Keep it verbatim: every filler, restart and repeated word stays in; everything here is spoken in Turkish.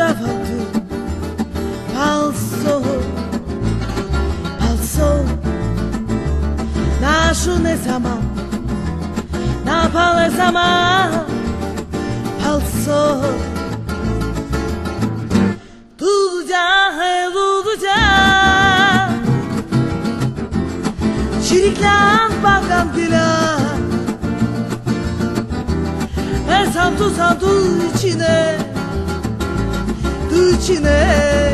zawodu falso, falso. Našu ne sama, napale sama, falso. Tuca he tuca, çiriklen bakan dila. Ve santu santu içine, içine.